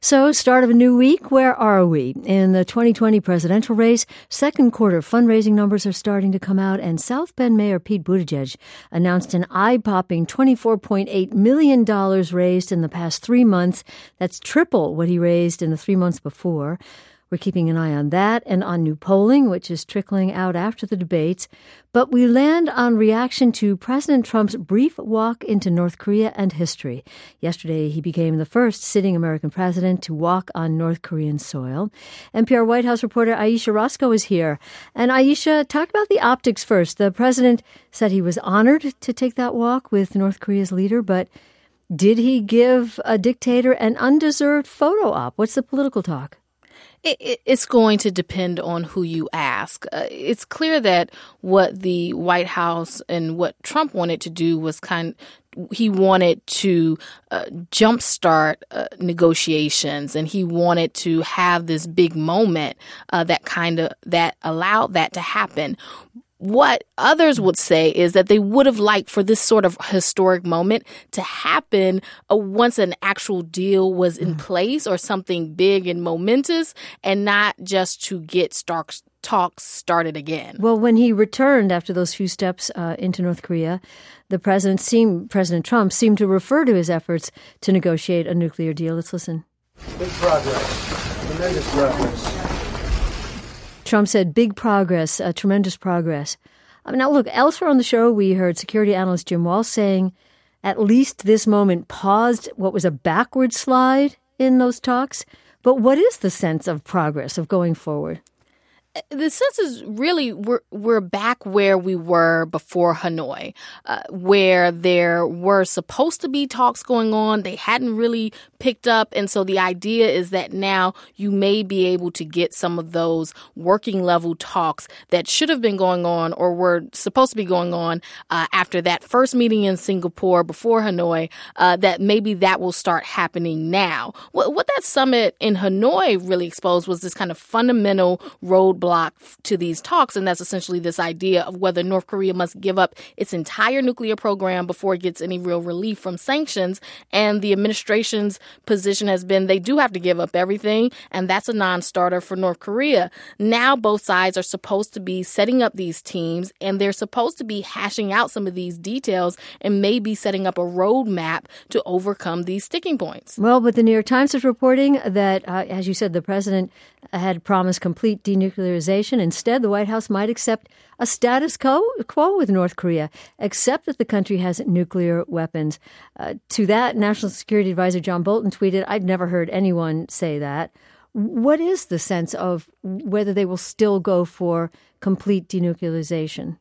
So, start of a new week, where are we? In the 2020 presidential race, second quarter fundraising numbers are starting to come out, and South Bend Mayor Pete Buttigieg announced an eye-popping $24.8 million raised in the past 3 months. That's triple what he raised in the 3 months before. We're keeping an eye on that and on new polling, which is trickling out after the debates. But we land on reaction to President Trump's brief walk into North Korea and history. Yesterday, he became the first sitting American president to walk on North Korean soil. NPR White House reporter Ayesha Rascoe is here. And Ayesha, talk about the optics first. The president said he was honored to take that walk with North Korea's leader, but did he give a dictator an undeserved photo op? What's the political talk? It's going to depend on who you ask. It's clear that what the White House and what Trump wanted to do was he wanted to jumpstart negotiations, and he wanted to have this big moment that allowed that to happen. What others would say is that they would have liked for this sort of historic moment to happen once an actual deal was in place or something big and momentous, and not just to get talks started again. Well, when he returned after those few steps into North Korea, President Trump seemed to refer to his efforts to negotiate a nuclear deal. Let's listen. Big progress, tremendous progress. Trump said big progress, tremendous progress. Now, look, elsewhere on the show, we heard security analyst Jim Walsh saying at least this moment paused what was a backward slide in those talks. But what is the sense of progress, of going forward? The sense is really we're back where we were before Hanoi, where there were supposed to be talks going on. They hadn't really picked up. And so the idea is that now you may be able to get some of those working level talks that should have been going on or were supposed to be going on after that first meeting in Singapore before Hanoi, that maybe that will start happening now. What that summit in Hanoi really exposed was this kind of fundamental roadblock to these talks, and that's essentially this idea of whether North Korea must give up its entire nuclear program before it gets any real relief from sanctions. And the administration's position has been they do have to give up everything, and that's a non-starter for North Korea. Now both sides are supposed to be setting up these teams, and they're supposed to be hashing out some of these details and maybe setting up a roadmap to overcome these sticking points. Well, but the New York Times is reporting that, as you said, the president had promised complete denuclearization. Instead, the White House might accept a status quo with North Korea, except that the country has nuclear weapons. To that, National Security Advisor John Bolton tweeted, "I've never heard anyone say that." What is the sense of whether they will still go for complete denuclearization?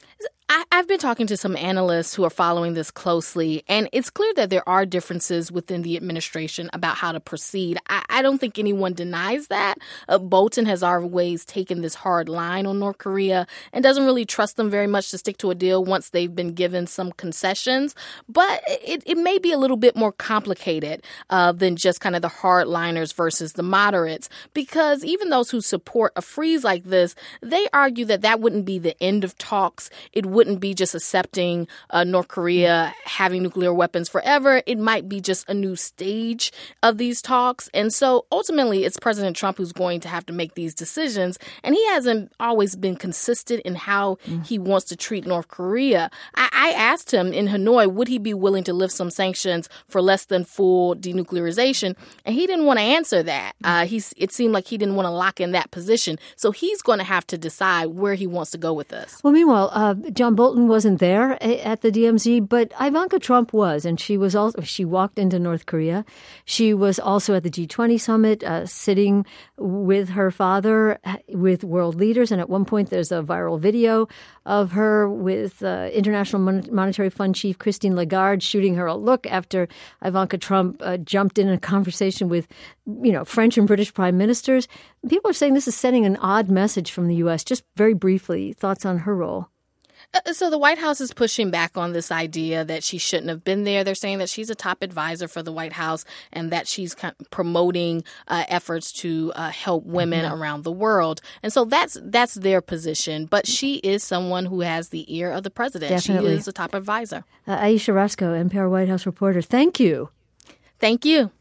I've been talking to some analysts who are following this closely, and it's clear that there are differences within the administration about how to proceed. I don't think anyone denies that. Bolton has always taken this hard line on North Korea and doesn't really trust them very much to stick to a deal once they've been given some concessions. But it may be a little bit more complicated than just kind of the hardliners versus the moderates, because even those who support a freeze like this, they argue that that wouldn't be the end of talks. It wouldn't be just accepting North Korea having nuclear weapons forever. It might be just a new stage of these talks. And so ultimately, it's President Trump who's going to have to make these decisions. And he hasn't always been consistent in how he wants to treat North Korea. I asked him in Hanoi, would he be willing to lift some sanctions for less than full denuclearization? And he didn't want to answer that. It seemed like he didn't want to lock in that position. So he's going to have to decide where he wants to go with this. Well, meanwhile, John Bolton wasn't there at the DMZ, but Ivanka Trump was, and she walked into North Korea. She was also at the G20 summit, sitting with her father, with world leaders. And at one point, there's a viral video of her with International Monetary Fund Chief Christine Lagarde shooting her a look after Ivanka Trump jumped in a conversation with, French and British prime ministers. People are saying this is sending an odd message from the U.S. Just very briefly, thoughts on her role? So the White House is pushing back on this idea that she shouldn't have been there. They're saying that she's a top advisor for the White House and that she's promoting efforts to help women around the world. And so that's their position. But she is someone who has the ear of the president. Definitely. She is a top advisor. Ayesha Rascoe, NPR White House reporter. Thank you. Thank you.